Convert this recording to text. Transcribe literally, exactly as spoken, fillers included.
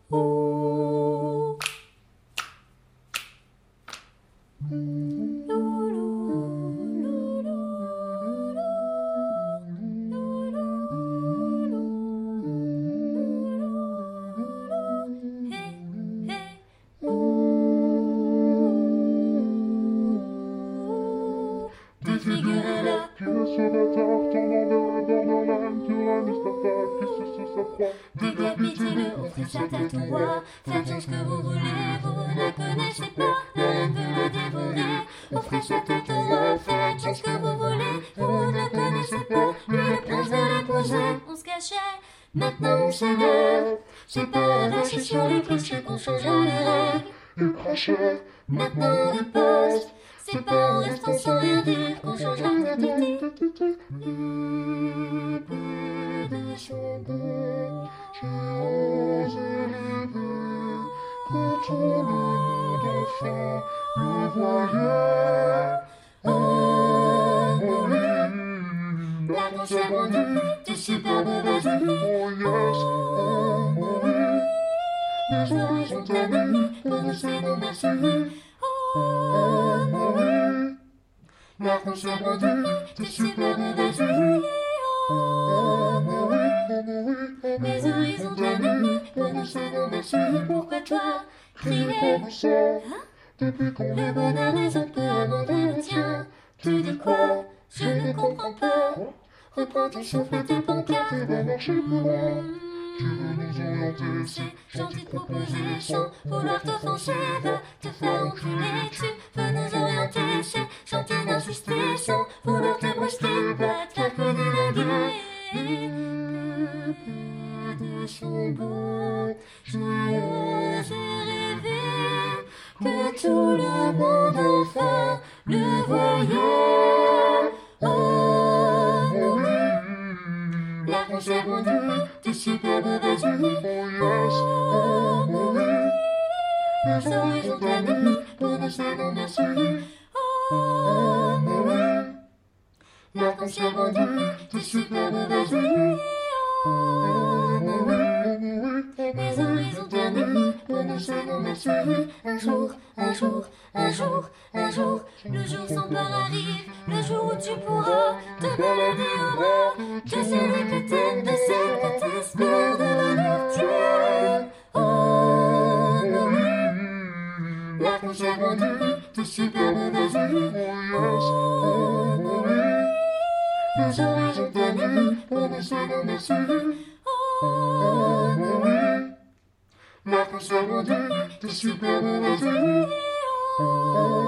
Ouh. Défigurer là, qui ne se bâtard, tombant vers la borderline, tyranniste attaque, qui se sous sa proie. Décapitez-le, offrez sa tête au roi. Faites tout ce que vous voulez, vous ne la connaissez pas, la reine veut la dévorer. Offrez sa tête au roi, faites tout ce que vous voulez, vous ne la connaissez pas, lui le prince veut l'épouser. On se cachait, maintenant on s'élève, c'est pas lâcher sur les clichés qu'on changera les règles. Il crachait, Maintenant on riposte, c'est pas en restant sans rien dire qu'on changera d'identité. l'épée descendait, j'ai osé rêver que tout le monde enfin le voyait. Oh, oui, La concert rendue, du superbe vas-y. oh yes, oh oui, les horizons tannés, Pour nous c'est non merci. oh oui, La concert rendue, du superbe vas-y. oh oui, oh oui, Les horizons tannés, pour nous c'est non merci. Pourquoi toi, crier crier comme ça, depuis qu'on le bonheur des autres peut amender le tien. Tu dis quoi? Je ne comprends pas. Reprends ton souffle et tes pancartes. on va marcher plus loin. Tu veux nous orienter, C'est gentil de proposer sans vouloir t'offenser. Va te faire enculer, tu veux nous orienter. C'est gentil d'insister sans vouloir te brusquer. Va te faire connaître la gueule. de son beau, J'ai osé rêver que tout le monde enfin le voyait. Oh, oui, la concert rendue, du superbe vas-y. oh yes, oh oui, Les horizons tannés, pour nous c'est non merci. oh oui, La concert rendue, du superbe vas-y. oh oui, Les horizons tannés, pour nous c'est non merci. Un jour, un jour, un jour, un jour, le jour sans peur arrive, le jour où tu pourras te balader au bras de celui que t'aimes, de celle que t'espères devenir tienne. Oh, oui, la concert rendue, du superbe vas-y. oh yes, oh oui, Les horizons tannés, pour nous c'est non merci. oh oui, La concert rendue, du superbe vas-y. oh